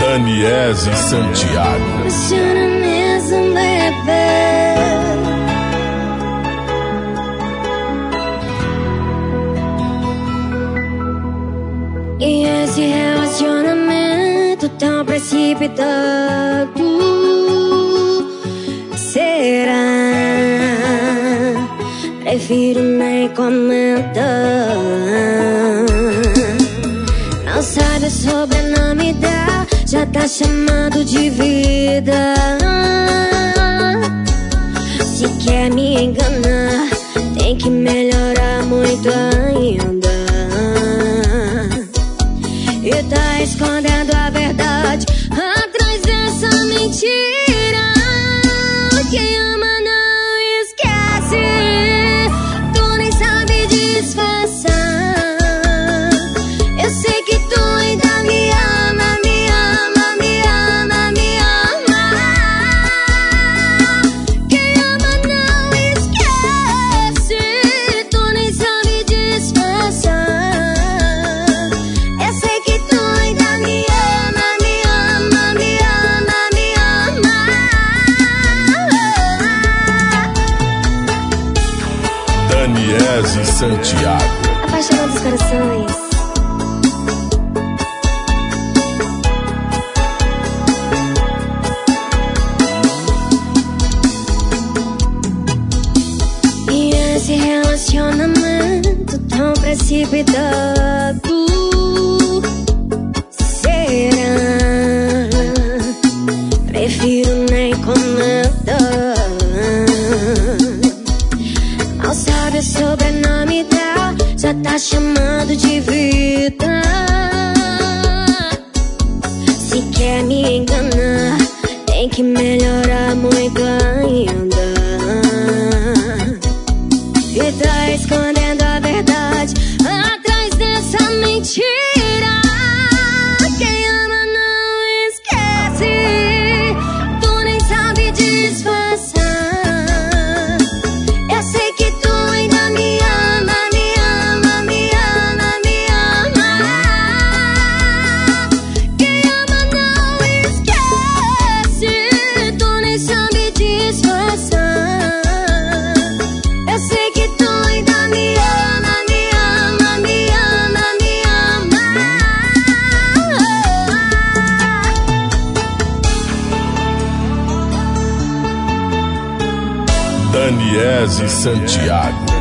Daniese Santiago. Funciona mesmo, bebê. E esse relacionamento tão precipitado, será? Prefiro nem comentar. Não sabe o sobrenome dela, já tá chamando de vida. Se quer me enganar, tem que melhorar muito ainda. E tá escondendo a verdade atrás dessa mentira. Quem ama não esquece, tu nem sabe disfarçar. Eu sei que tu ainda me ama, me ama, me ama, me ama. Quem ama não esquece, tu nem sabe disfarçar. Eu sei que tu ainda me ama, me ama, me ama, me ama. Daniese Santiago. Apaixonado dos corações. E esse relacionamento tão precipitado, será? Prefiro nem comentar. Mal sabe o sobrenome dela, já tá chamando de vida. Se quer me enganar, tem que melhorar muito ainda. E tá escondendo a verdade atrás dessa mentira. Quem ama não esquece, tu nem sabe disfarçar. Eu sei que tu ainda me ama, me ama, me ama, me ama. Quem ama não esquece, tu nem sabe disfarçar. Eu sei que tu ainda me ama, me ama, me ama, me ama. Daniese Santiago.